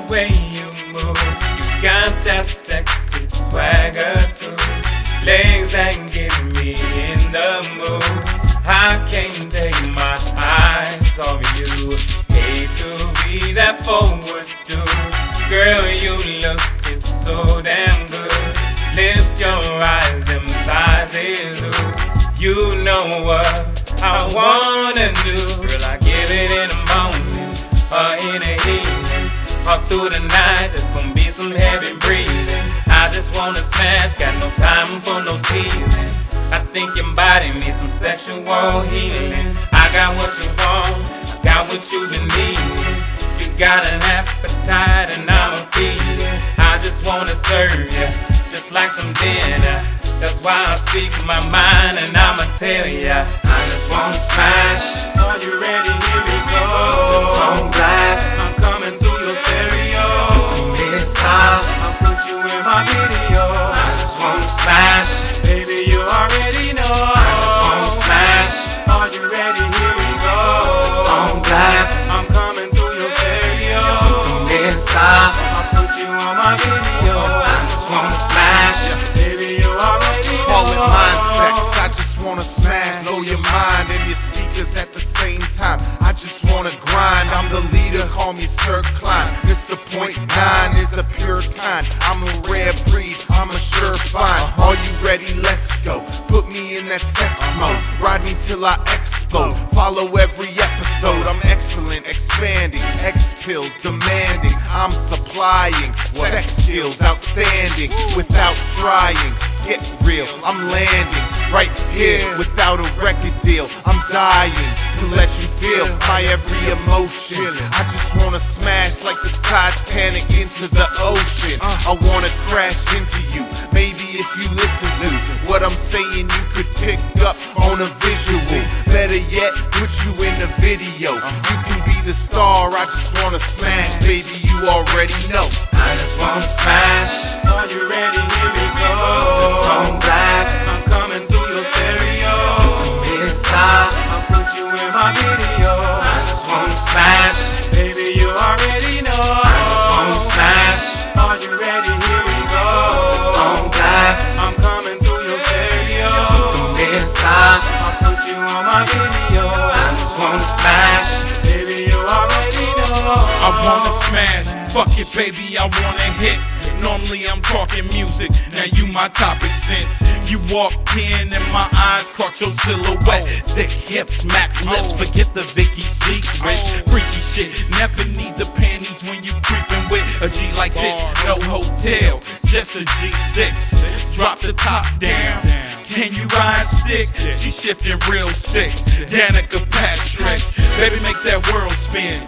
way you move. You got that sexy swagger too. Legs that get me in the mood. I can't take my eyes off you. Hate to be that forward dude. Girl, you looking so damn good. Lips, your eyes, them thighs is ooh. You know what I wanna do. Girl, I give it in the morning or in the evening. All through the night, there's gonna be some heavy breathing. I just wanna smash, got no time for no teasing. I think your body needs some sexual healing. I got what you want, I got what you've been needing. You got an appetite and I'ma feed you. I just wanna serve you, just like some dinner. That's why I speak my mind and I'ma tell ya. I just wanna smash. Are you ready? Here we go. The song blast. I'm coming through your stereo. This time I'll put you in my video. I just wanna smash. Baby, you already know. I just wanna smash. Are you ready? Here we go. The song blast. I'm coming through your stereo. This time I'll put you on my video. I just wanna smash. Baby, you already know. Call it mind sex, I just wanna smash. Blow your mind and your speakers at the same time. I just wanna grind, I'm the leader, call me Sir Klein. Mr. Point 9 is a pure kind. I'm a rare breed, I'm a sure find. Are you ready? Let's go. Put me in that sex mode. Ride me till I explode. Follow every episode. I'm excellent, expanding. X pills demanding. I'm supplying. Sex skills outstanding. Without trying. Get real, I'm landing right here without a record deal. I'm dying to let you feel my every emotion. I just wanna smash like the Titanic into the ocean. I wanna crash into you. Maybe if you listen to what I'm saying, you could pick up on a visual. Better yet, put you in a video. You can be the star, I just wanna smash. Baby, you already know. I just wanna smash. Are you ready? Here we go. The song blast. I'm coming through your stereo. This time I'll put you in my video. I just wanna smash. Baby, you already know. I just wanna smash. Are you ready? Here we go. The song blast. I'm coming through your stereo. This time I'll put you on my video. I just wanna smash. Baby, you already know. I wanna smash, fuck it baby, I wanna hit. Normally I'm talking music, now you my topic since you walked in and my eyes caught your silhouette. Thick hips, Mac lips, forget the Vicky secrets. Freaky shit, never need the panties when you creepin' with a G like this. No hotel, just a G6. Drop the top down, can you ride stick? She shifting real sick, Danica Patrick. Baby make that world spin.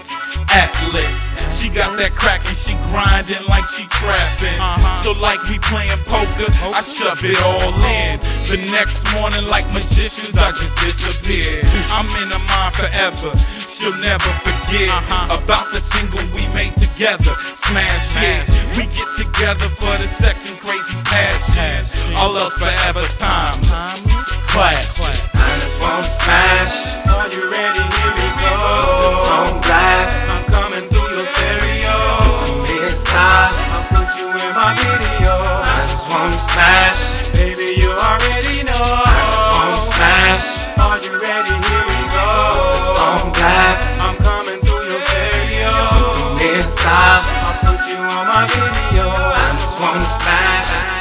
Atlas, she got that crack and she grinding like she trapping. So like we playing poker, I shove it all in. The next morning like magicians, I just disappear. I'm in her mind forever, she'll never forget about the single we made together. Smash it, we get together for the sex and crazy passion. All else forever time, class. I just wanna smash. Are you ready? Here we go. The song blast. I'm coming through your stereo. This time I'll put you in my video. I just wanna smash. Baby, you already know. I just wanna smash. Are you ready? Here we go. The song blast. I'm coming through your stereo. This time I'll put you on my video. I just wanna smash.